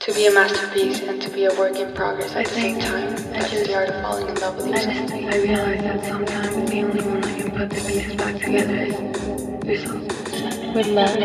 To be a masterpiece and to be a work in progress at the same time. That's the art of falling in love with yourself. I realize that sometimes the only one that can put the pieces back together is yourself. With love,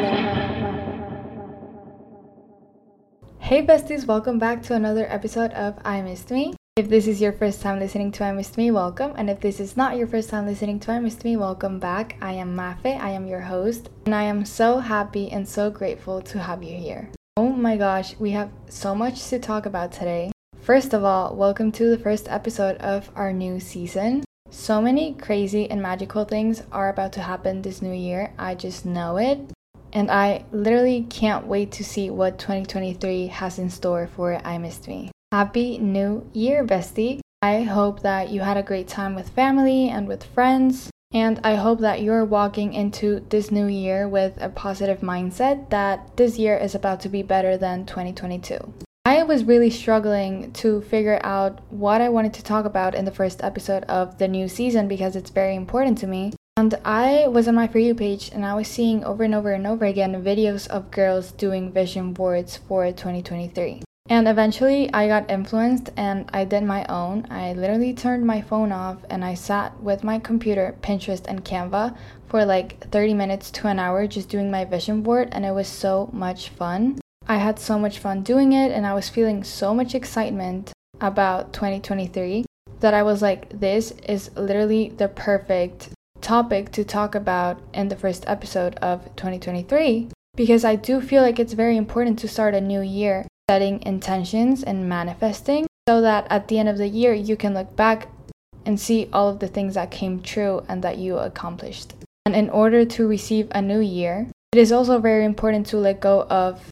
Hey besties, welcome back to another episode of I Missed Me. If this is your first time listening to I Missed Me, welcome. And if this is not your first time listening to I Missed Me, welcome back. I am Mafe, I am your host, and I am so happy and so grateful to have you here. Oh my gosh, we have so much to talk about today. First of all, welcome to the first episode of our new season. So many crazy and magical things are about to happen this new year. I just know it. And I literally can't wait to see what 2023 has in store for I Missed Me. Happy New Year, bestie! I hope that you had a great time with family and with friends. And I hope that you're walking into this new year with a positive mindset that this year is about to be better than 2022. I was really struggling to figure out what I wanted to talk about in the first episode of the new season because it's very important to me. And I was on my For You page and I was seeing over and over and over again videos of girls doing vision boards for 2023. And eventually I got influenced and I did my own. I literally turned my phone off and I sat with my computer, Pinterest, and Canva for like 30 minutes to an hour just doing my vision board, and it was so much fun. I had so much fun doing it and I was feeling so much excitement about 2023 that I was like, this is literally the perfect topic to talk about in the first episode of 2023, because I do feel like it's very important to start a new year setting intentions and manifesting so that at the end of the year you can look back and see all of the things that came true and that you accomplished. And in order to receive a new year, it is also very important to let go of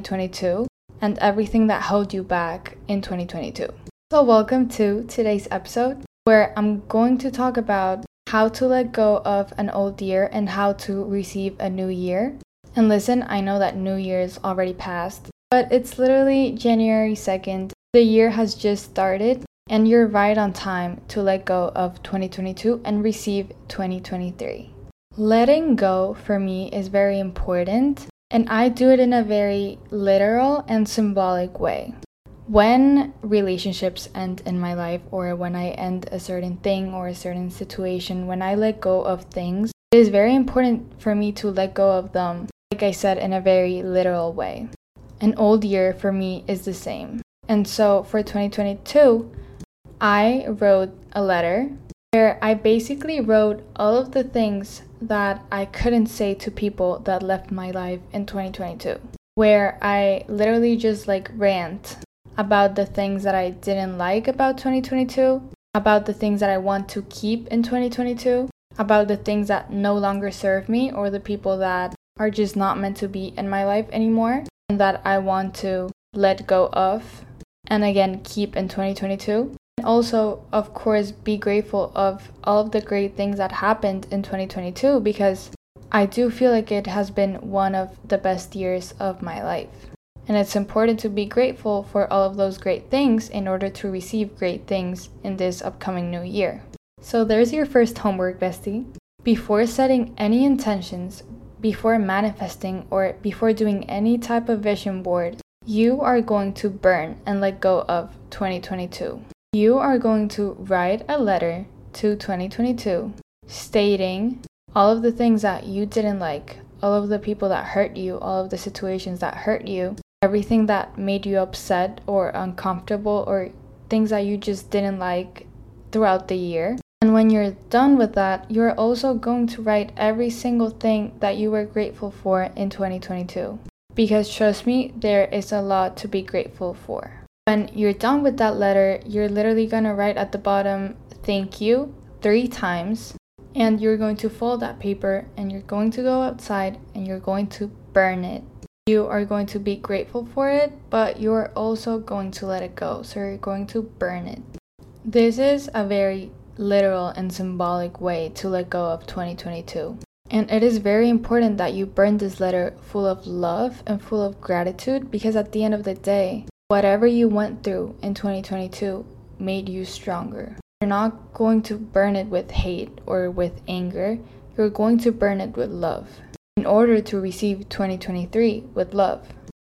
2022 and everything that held you back in 2022. So welcome to today's episode, where I'm going to talk about how to let go of an old year and how to receive a new year. And listen, I know that New Year's already passed, but it's literally January 2nd. The year has just started and you're right on time to let go of 2022 and receive 2023. Letting go for me is very important, and I do it in a very literal and symbolic way. When relationships end in my life, or when I end a certain thing or a certain situation, when I let go of things, it is very important for me to let go of them, like I said, in a very literal way. An old year for me is the same. And so for 2022, I wrote a letter where I basically wrote all of the things that I couldn't say to people that left my life in 2022, where I literally just rant about the things that I didn't like about 2022, about the things that I want to keep in 2022, about the things that no longer serve me or the people that are just not meant to be in my life anymore and that I want to let go of and again keep in 2022. And also, of course, be grateful of all of the great things that happened in 2022, because I do feel like it has been one of the best years of my life. And it's important to be grateful for all of those great things in order to receive great things in this upcoming new year. So there's your first homework, bestie. Before setting any intentions, before manifesting, or before doing any type of vision board, you are going to burn and let go of 2022. You are going to write a letter to 2022 stating all of the things that you didn't like, all of the people that hurt you, all of the situations that hurt you, everything that made you upset or uncomfortable, or things that you just didn't like throughout the year. And when you're done with that, you're also going to write every single thing that you were grateful for in 2022. Because trust me, there is a lot to be grateful for. When you're done with that letter, you're literally going to write at the bottom, thank you, 3 times. And you're going to fold that paper and you're going to go outside and you're going to burn it. You are going to be grateful for it, but you're also going to let it go. So you're going to burn it. This is a very literal and symbolic way to let go of 2022. And it is very important that you burn this letter full of love and full of gratitude, because at the end of the day, whatever you went through in 2022 made you stronger. You're not going to burn it with hate or with anger. You're going to burn it with love in order to receive 2023 with love.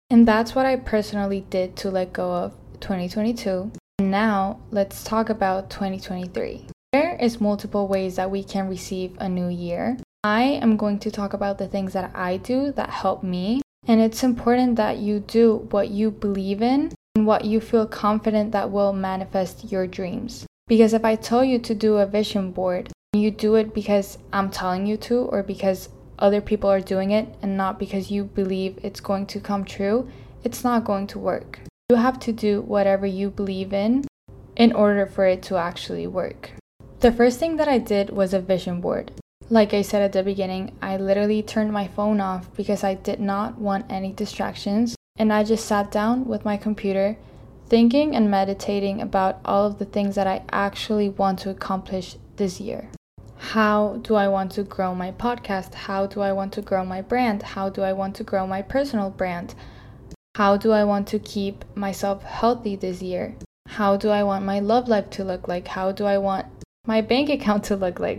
And that's what I personally did to let go of 2022. And now let's talk about 2023. There is multiple ways that we can receive a new year. I am going to talk about the things that I do that help me. And it's important that you do what you believe in and what you feel confident that will manifest your dreams. Because if I tell you to do a vision board, you do it because I'm telling you to, or because other people are doing it and not because you believe it's going to come true, it's not going to work. You have to do whatever you believe in order for it to actually work. The first thing that I did was a vision board. Like I said at the beginning, I literally turned my phone off because I did not want any distractions, and I just sat down with my computer thinking and meditating about all of the things that I actually want to accomplish this year. How do I want to grow my podcast? How do I want to grow my brand? How do I want to grow my personal brand? How do I want to keep myself healthy this year? How do I want my love life to look like? How do I want my bank account to look like?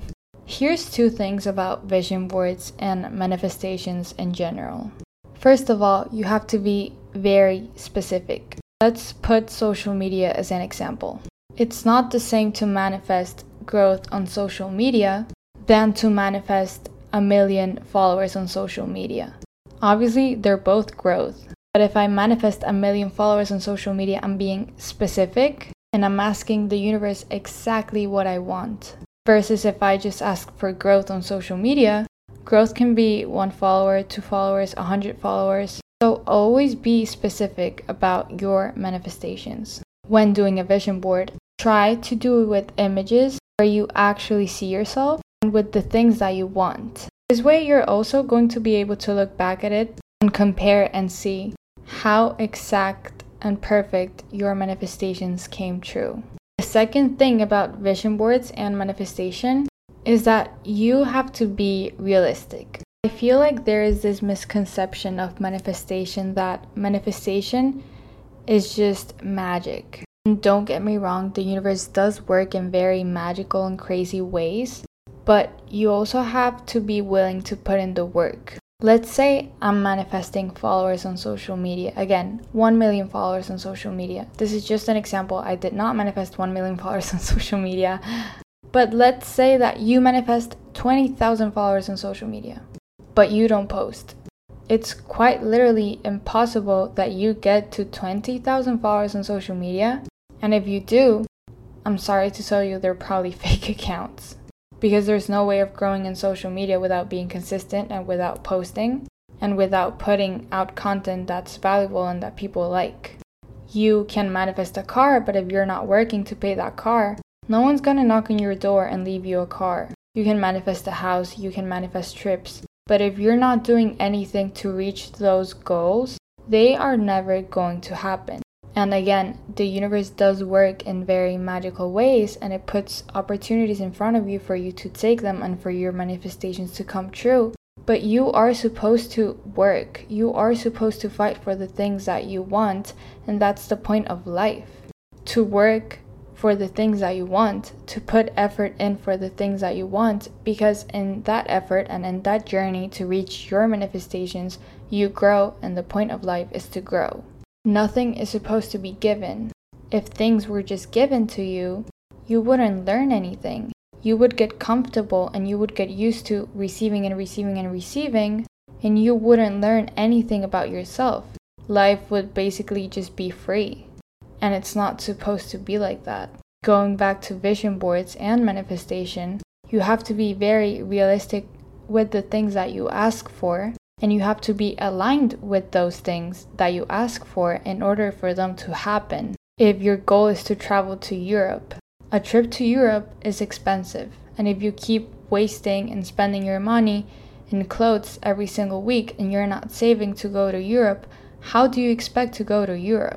Here's 2 things about vision boards and manifestations in general. First of all, you have to be very specific. Let's put social media as an example. It's not the same to manifest growth on social media than to manifest 1 million followers on social media. Obviously, they're both growth. But if I manifest 1 million followers on social media, I'm being specific and I'm asking the universe exactly what I want. Versus if I just ask for growth on social media, growth can be 1 follower, 2 followers, 100 followers. So always be specific about your manifestations. When doing a vision board, try to do it with images where you actually see yourself and with the things that you want. This way you're also going to be able to look back at it and compare and see how exact and perfect your manifestations came true. The second thing about vision boards and manifestation is that you have to be realistic. I feel like there is this misconception of manifestation that manifestation is just magic. And don't get me wrong, the universe does work in very magical and crazy ways, but you also have to be willing to put in the work. Let's say I'm manifesting followers on social media. Again, 1 million followers on social media. This is just an example. I did not manifest 1 million followers on social media. But let's say that you manifest 20,000 followers on social media, but you don't post. It's quite literally impossible that you get to 20,000 followers on social media. And if you do, I'm sorry to tell you, they're probably fake accounts. Because there's no way of growing in social media without being consistent and without posting and without putting out content that's valuable and that people like. You can manifest a car, but if you're not working to pay that car, no one's gonna knock on your door and leave you a car. You can manifest a house, you can manifest trips, but if you're not doing anything to reach those goals, they are never going to happen. And again, the universe does work in very magical ways, and it puts opportunities in front of you for you to take them and for your manifestations to come true. But you are supposed to work. You are supposed to fight for the things that you want, and that's the point of life. To work for the things that you want, to put effort in for the things that you want, because in that effort and in that journey to reach your manifestations, you grow, and the point of life is to grow. Nothing is supposed to be given. If things were just given to you, you wouldn't learn anything. You would get comfortable and you would get used to receiving and receiving and receiving, and you wouldn't learn anything about yourself. Life would basically just be free. And it's not supposed to be like that. Going back to vision boards and manifestation, you have to be very realistic with the things that you ask for. And you have to be aligned with those things that you ask for in order for them to happen. If your goal is to travel to Europe, a trip to Europe is expensive. And if you keep wasting and spending your money in clothes every single week and you're not saving to go to Europe, how do you expect to go to Europe?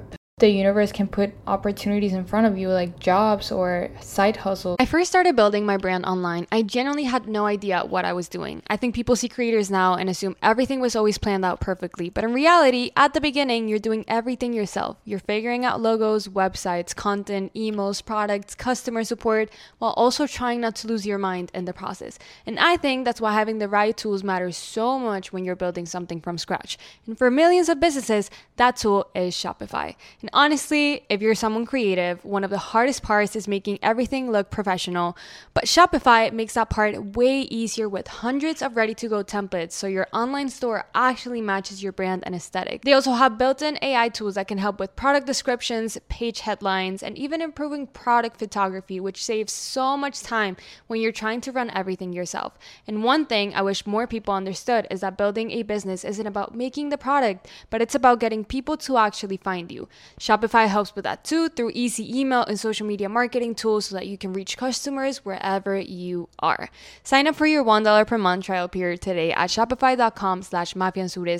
the universe can put opportunities in front of you, like jobs or side hustles. I first started building my brand online. I genuinely had no idea what I was doing. I think people see creators now and assume everything was always planned out perfectly. But in reality, at the beginning, you're doing everything yourself. You're figuring out logos, websites, content, emails, products, customer support, while also trying not to lose your mind in the process. And I think that's why having the right tools matters so much when you're building something from scratch. And for millions of businesses, that tool is Shopify. And honestly, if you're someone creative, one of the hardest parts is making everything look professional. But Shopify makes that part way easier with hundreds of ready-to-go templates so your online store actually matches your brand and aesthetic. They also have built-in AI tools that can help with product descriptions, page headlines, and even improving product photography, which saves so much time when you're trying to run everything yourself. And one thing I wish more people understood is that building a business isn't about making the product, but it's about getting people to actually find you. Shopify helps with that too through easy email and social media marketing tools so that you can reach customers wherever you are. Sign up for your $1 per month trial period today at shopify.com/mafianzures.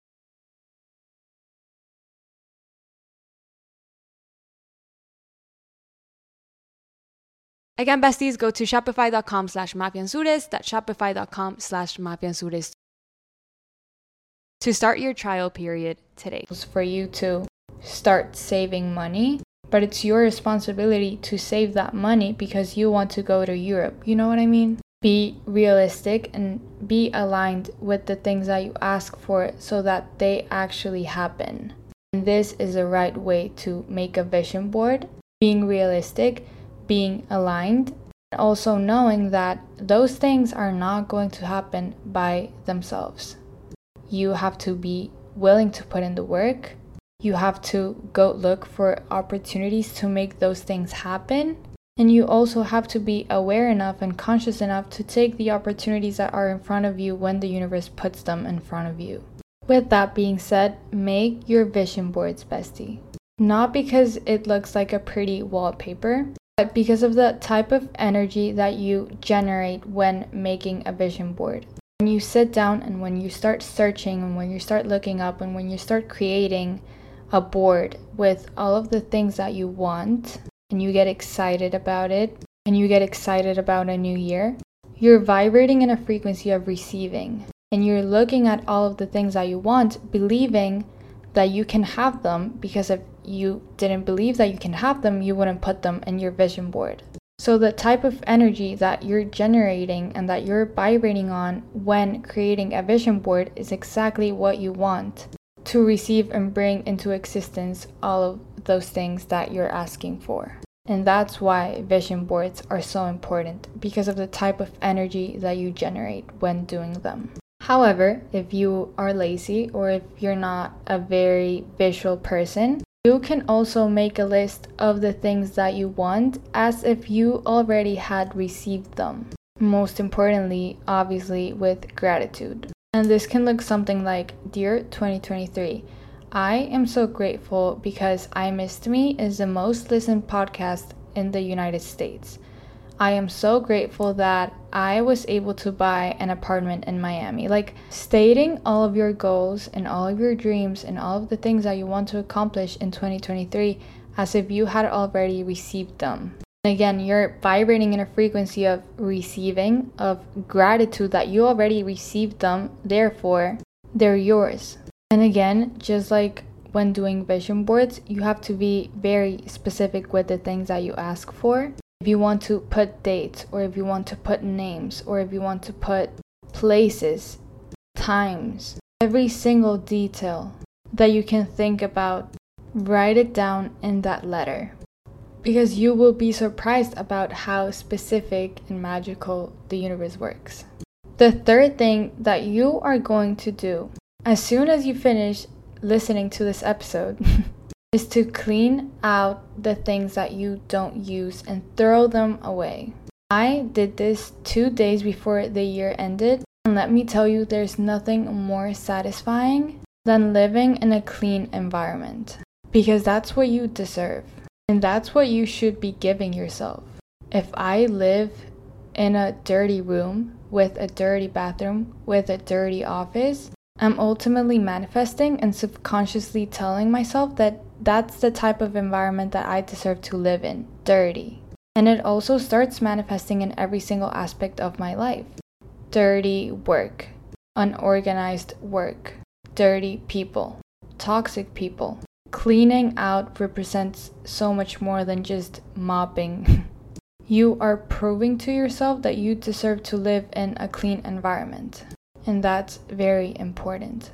Again, besties, go to shopify.com/mafianzures. That's shopify.com/mafianzures to start your trial period today. For you to start saving money, but it's your responsibility to save that money because you want to go to Europe. You know what I mean? Be realistic and be aligned with the things that you ask for so that they actually happen. And this is the right way to make a vision board, being realistic, being aligned, and also knowing that those things are not going to happen by themselves. You have to be willing to put in the work. You have to go look for opportunities to make those things happen. And you also have to be aware enough and conscious enough to take the opportunities that are in front of you when the universe puts them in front of you. With that being said, make your vision boards, bestie. Not because it looks like a pretty wallpaper, but because of the type of energy that you generate when making a vision board. When you sit down and when you start searching and when you start looking up and when you start creating a board with all of the things that you want and you get excited about it and you get excited about a new year, you're vibrating in a frequency of receiving and you're looking at all of the things that you want, believing that you can have them, because if you didn't believe that you can have them, you wouldn't put them in your vision board. So the type of energy that you're generating and that you're vibrating on when creating a vision board is exactly what you want to receive and bring into existence all of those things that you're asking for. And that's why vision boards are so important, because of the type of energy that you generate when doing them. However, if you are lazy or if you're not a very visual person, you can also make a list of the things that you want as if you already had received them. Most importantly, obviously, with gratitude. And this can look something like, Dear 2023, I am so grateful because I Missed Me is the most listened podcast in the United States. I am so grateful that I was able to buy an apartment in Miami. Like, stating all of your goals and all of your dreams and all of the things that you want to accomplish in 2023 as if you had already received them. And again, you're vibrating in a frequency of receiving, of gratitude that you already received them, therefore they're yours. And again, just like when doing vision boards, you have to be very specific with the things that you ask for. If you want to put dates, or if you want to put names, or if you want to put places, times, every single detail that you can think about, write it down in that letter. Because you will be surprised about how specific and magical the universe works. The third thing that you are going to do as soon as you finish listening to this episode is to clean out the things that you don't use and throw them away. I did this 2 days before the year ended, and let me tell you, there's nothing more satisfying than living in a clean environment, because that's what you deserve, and that's what you should be giving yourself. If I live in a dirty room with a dirty bathroom with a dirty office, I'm ultimately manifesting and subconsciously telling myself that that's the type of environment that I deserve to live in, dirty. And it also starts manifesting in every single aspect of my life. Dirty work, unorganized work, dirty people, toxic people. Cleaning out represents so much more than just mopping. You are proving to yourself that you deserve to live in a clean environment. And that's very important.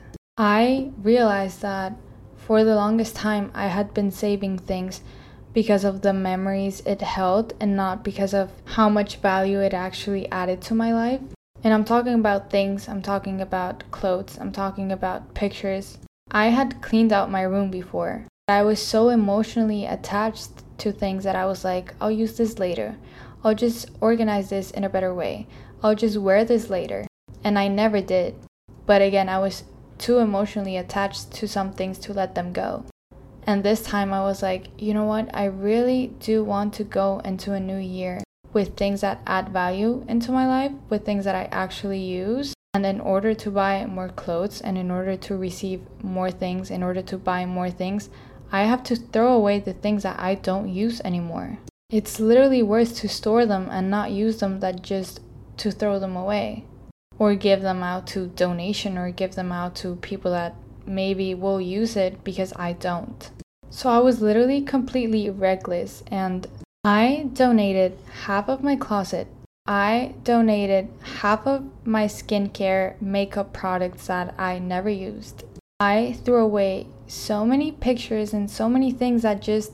I realized that for the longest time I had been saving things because of the memories it held and not because of how much value it actually added to my life. And I'm talking about things, I'm talking about clothes, I'm talking about pictures. I had cleaned out my room before. I was so emotionally attached to things that I was like, I'll use this later. I'll just organize this in a better way. I'll just wear this later. And I never did. But again, I was too emotionally attached to some things to let them go. And this time I was like, you know what? I really do want to go into a new year with things that add value into my life, with things that I actually use. And in order to buy more clothes and in order to receive more things, in order to buy more things, I have to throw away the things that I don't use anymore. It's literally worse to store them and not use them than just to throw them away. Or give them out to donation or give them out to people that maybe will use it because I don't. So I was literally completely reckless and I donated half of my closet. I donated half of my skincare makeup products that I never used. I threw away so many pictures and so many things that just,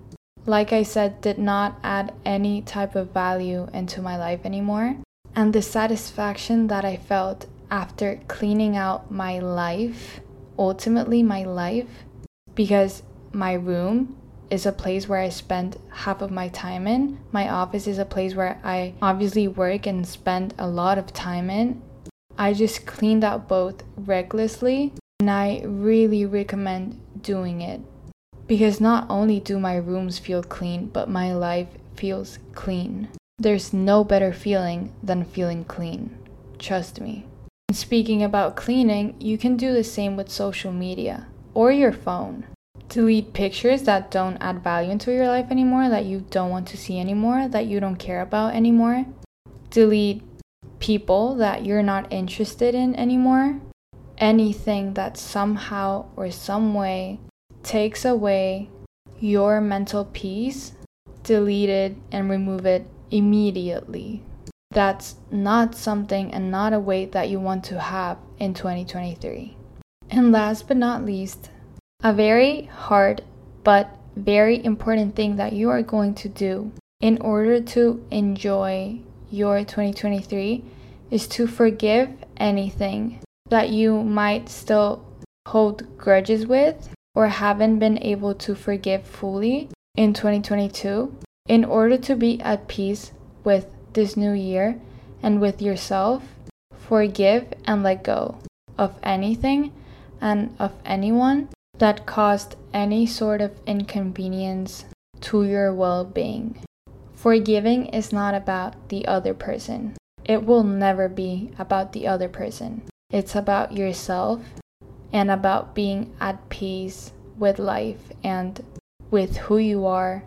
like I said, did not add any type of value into my life anymore. And the satisfaction that I felt after cleaning out my life, ultimately my life, because my room is a place where I spend half of my time in. My office is a place where I obviously work and spend a lot of time in. I just cleaned out both recklessly, and I really recommend doing it. Because not only do my rooms feel clean, but my life feels clean. There's no better feeling than feeling clean. Trust me. And speaking about cleaning, you can do the same with social media or your phone. Delete pictures that don't add value into your life anymore, that you don't want to see anymore, that you don't care about anymore. Delete people that you're not interested in anymore. Anything that somehow or some way takes away your mental peace, delete it and remove it immediately. That's not something and not a weight that you want to have in 2023. And last but not least, a very hard but very important thing that you are going to do in order to enjoy your 2023 is to forgive anything that you might still hold grudges with or haven't been able to forgive fully in 2022. In order to be at peace with this new year and with yourself, forgive and let go of anything and of anyone that caused any sort of inconvenience to your well-being. Forgiving is not about the other person. It will never be about the other person. It's about yourself and about being at peace with life and with who you are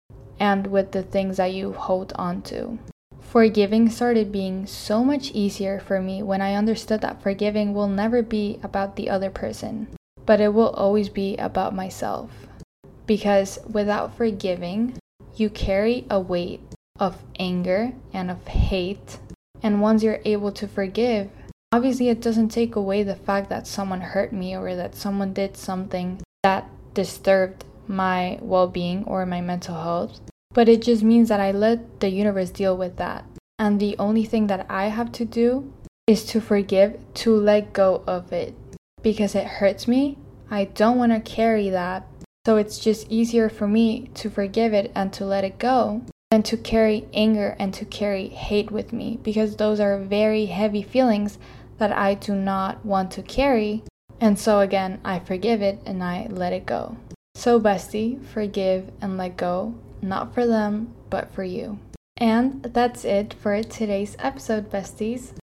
and with the things that you hold on to. Forgiving started being so much easier for me when I understood that forgiving will never be about the other person, but it will always be about myself. Because without forgiving, you carry a weight of anger and of hate. And once you're able to forgive, obviously it doesn't take away the fact that someone hurt me or that someone did something that disturbed my well-being or my mental health, but it just means that I let the universe deal with that. And the only thing that I have to do is to forgive, to let go of it. Because it hurts me, I don't want to carry that. So it's just easier for me to forgive it and to let it go than to carry anger and to carry hate with me, because those are very heavy feelings that I do not want to carry. And so again, I forgive it and I let it go. So bestie, forgive and let go, not for them, but for you. And that's it for today's episode, besties.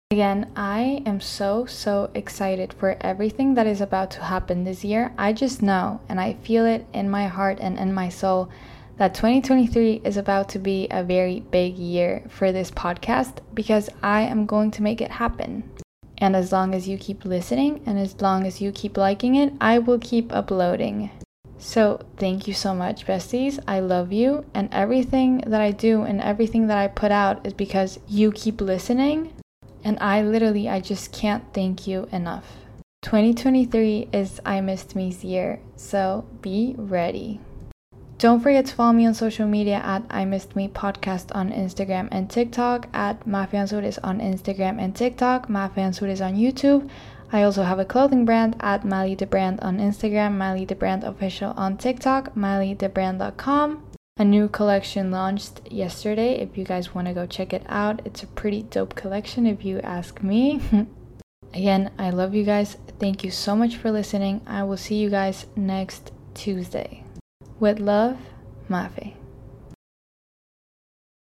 Again, I am so excited for everything that is about to happen this year. I just know, and I feel it in my heart and in my soul, that 2023 is about to be a very big year for this podcast because I am going to make it happen. And as long as you keep listening and as long as you keep liking it, I will keep uploading. So thank you so much, besties. I love you, and everything that I do and everything that I put out is because you keep listening, and I just can't thank you enough. 2023 is I Missed Me's year, so be ready. Don't forget to follow me on social media at I Missed Me Podcast on Instagram and TikTok, at Mafianzures on Instagram and TikTok, Mafianzures on YouTube. I also have a clothing brand at Mali the Brand on Instagram, Mali the Brand Official on TikTok, MaliTheBrand.com. A new collection launched yesterday. If you guys want to go check it out, it's a pretty dope collection if you ask me. Again, I love you guys. Thank you so much for listening. I will see you guys next Tuesday. With love, Mafe.